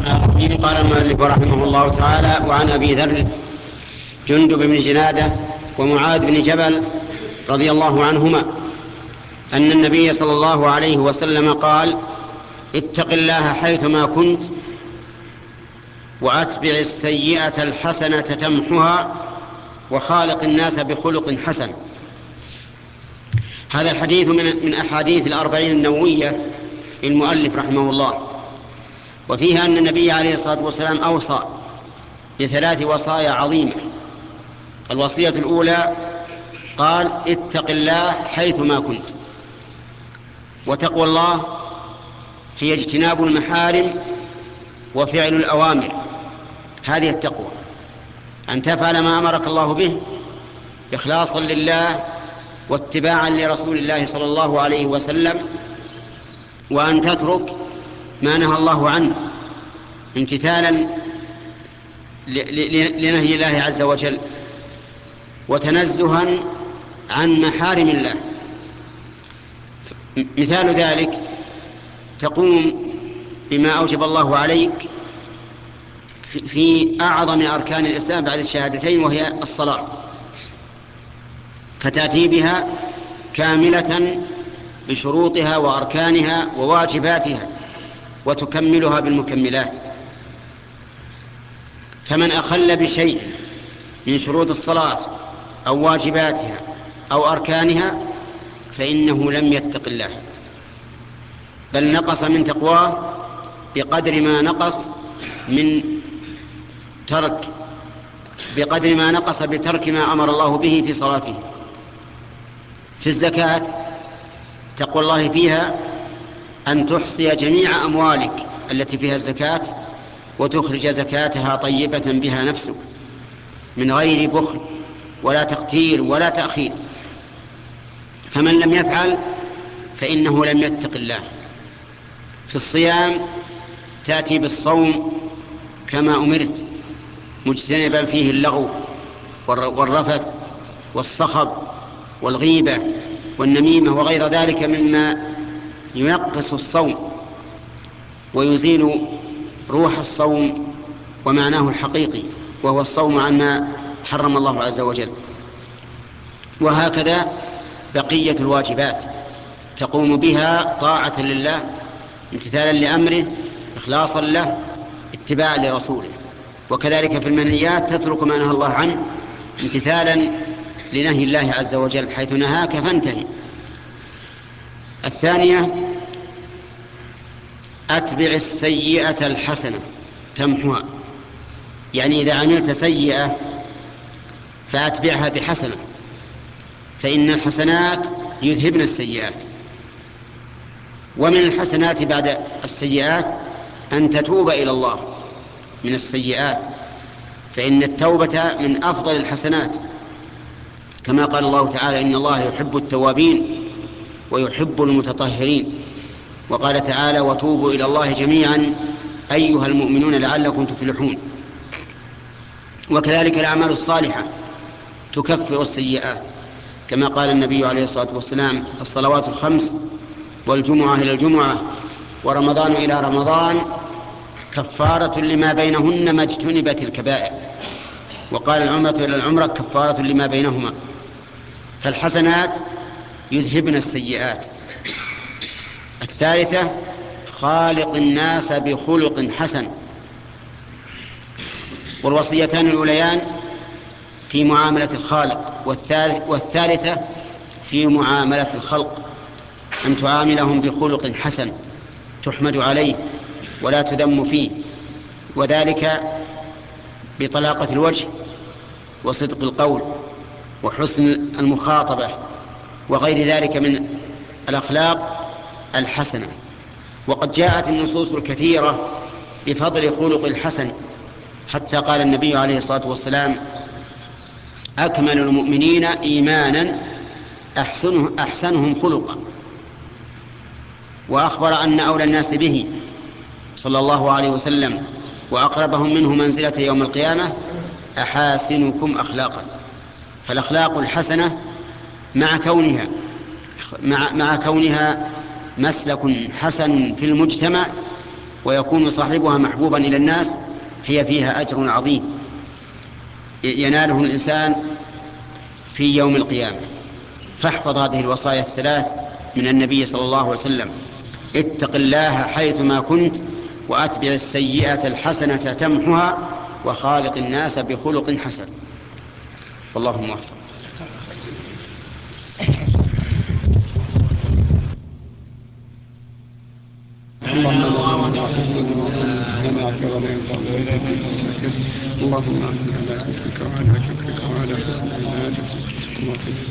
قال المؤلف رحمه الله تعالى: وعن أبي ذر جندب بن جنادة ومعاذ بن جبل رضي الله عنهما أن النبي صلى الله عليه وسلم قال: اتق الله حيثما كنت وأتبع السيئة الحسنة تمحها وخالق الناس بخلق حسن. هذا الحديث من أحاديث الأربعين النووية المؤلف رحمه الله، وفيها أن النبي عليه الصلاة والسلام أوصى بثلاث وصايا عظيمة. الوصية الأولى قال: اتق الله حيثما كنت. وتقوى الله هي اجتناب المحارم وفعل الأوامر، هذه التقوى، أن تفعل ما أمرك الله به إخلاصا لله واتباعا لرسول الله صلى الله عليه وسلم، وأن تترك ما نهى الله عنه امتثالا لنهي الله عز وجل وتنزها عن محارم الله. مثال ذلك: تقوم بما أوجب الله عليك في أعظم أركان الإسلام بعد الشهادتين، وهي الصلاة، فتأتي بها كاملة بشروطها وأركانها وواجباتها وتكملها بالمكملات. فمن أخل بشيء من شروط الصلاة أو واجباتها أو أركانها فإنه لم يتق الله، بل نقص من تقواه بقدر ما نقص بترك ما أمر الله به في صلاته. في الزكاة تقوى الله فيها أن تحصي جميع أموالك التي فيها الزكاة وتخرج زكاتها طيبة بها نفسك من غير بخل ولا تقتير ولا تأخير. فمن لم يفعل فإنه لم يتق الله. في الصيام تأتي بالصوم كما أمرت، مجتنبا فيه اللغو والرفث والصخب والغيبة والنميمة وغير ذلك مما ينقص الصوم ويزيل روح الصوم ومعناه الحقيقي، وهو الصوم عما حرم الله عز وجل. وهكذا بقية الواجبات تقوم بها طاعة لله، امتثالا لأمره، إخلاصا له، اتباعا لرسوله. وكذلك في المنهيات تترك ما نهى الله عنه امتثالا لنهي الله عز وجل، حيث نهاك فانتهي. الثانية: أتبع السيئة الحسنة تمحها، يعني إذا عملت سيئة فأتبعها بحسنة، فإن الحسنات يذهبن السيئات. ومن الحسنات بعد السيئات أن تتوب إلى الله من السيئات، فإن التوبة من أفضل الحسنات، كما قال الله تعالى: إن الله يحب التوابين ويحب المتطهرين. وقال تعالى: وتوبوا إلى الله جميعا أيها المؤمنون لعلكم تفلحون. وكذلك الأعمال الصالحة تكفر السيئات، كما قال النبي عليه الصلاة والسلام: الصلوات الخمس والجمعة إلى الجمعة ورمضان إلى رمضان كفارة لما بينهن ما اجتنبت الكبائر. وقال: العمرة إلى العمرة كفارة لما بينهما. فالحسنات يذهبن السيئات. الثالثة: خالق الناس بخلق حسن. والوصيتان الأوليان في معاملة الخالق، والثالثة في معاملة الخلق، أن تعاملهم بخلق حسن تحمد عليه ولا تذم فيه، وذلك بطلاقة الوجه وصدق القول وحسن المخاطبة وغير ذلك من الأخلاق الحسنة. وقد جاءت النصوص الكثيرة بفضل خلق الحسن، حتى قال النبي عليه الصلاة والسلام: أكمل المؤمنين إيمانا أحسنهم خلقا. وأخبر أن أولى الناس به صلى الله عليه وسلم وأقربهم منه منزلة يوم القيامة أحاسنكم أخلاقا. فالأخلاق الحسنة مع كونها مسلك حسن في المجتمع، ويكون صاحبها محبوبا إلى الناس هي فيها أجر عظيم يناله الإنسان في يوم القيامة. فاحفظ هذه الوصايا الثلاث من النبي صلى الله عليه وسلم: اتق الله حيثما كنت، وأتبع السيئة الحسنة تمحها، وخالق الناس بخلق حسن. والله موفق. اللهم اعنا على عبدك وعلى شكرك وعلى حسن عبادتك.